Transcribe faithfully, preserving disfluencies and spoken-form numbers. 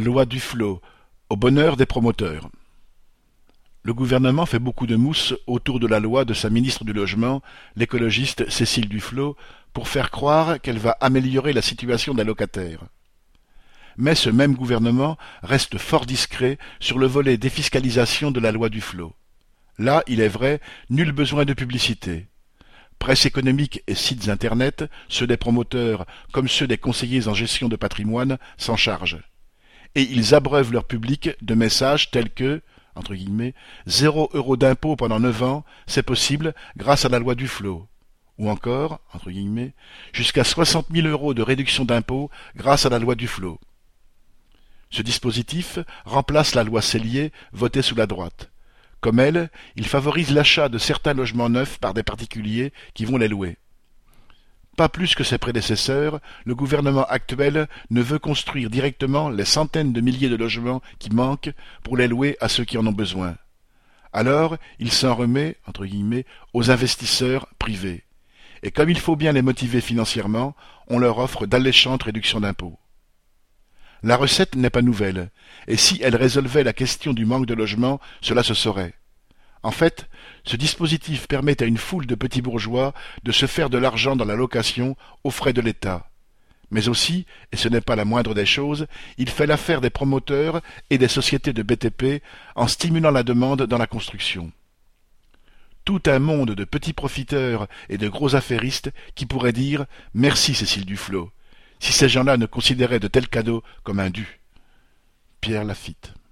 Loi Duflot, au bonheur des promoteurs. Le gouvernement fait beaucoup de mousse autour de la loi de sa ministre du Logement, l'écologiste Cécile Duflot, pour faire croire qu'elle va améliorer la situation des locataires. Mais ce même gouvernement reste fort discret sur le volet défiscalisation de la loi Duflot. Là, il est vrai, nul besoin de publicité. Presse économique et sites internet, ceux des promoteurs comme ceux des conseillers en gestion de patrimoine, s'en chargent. Et ils abreuvent leur public de messages tels que, entre guillemets, zéro euro d'impôt pendant neuf ans, c'est possible grâce à la loi Duflot. Ou encore, entre guillemets, jusqu'à soixante mille euros de réduction d'impôt grâce à la loi Duflot. Ce dispositif remplace la loi Cellier votée sous la droite. Comme elle, il favorise l'achat de certains logements neufs par des particuliers qui vont les louer. Pas plus que ses prédécesseurs, le gouvernement actuel ne veut construire directement les centaines de milliers de logements qui manquent pour les louer à ceux qui en ont besoin. Alors, il s'en remet, entre guillemets, aux investisseurs privés. Et comme il faut bien les motiver financièrement, on leur offre d'alléchantes réductions d'impôts. La recette n'est pas nouvelle, et si elle résolvait la question du manque de logements, cela se saurait. En fait, ce dispositif permet à une foule de petits bourgeois de se faire de l'argent dans la location aux frais de l'État. Mais aussi, et ce n'est pas la moindre des choses, il fait l'affaire des promoteurs et des sociétés de B T P en stimulant la demande dans la construction. Tout un monde de petits profiteurs et de gros affairistes qui pourraient dire « Merci Cécile Duflot », si ces gens-là ne considéraient de tels cadeaux comme un dû. Pierre Lafitte.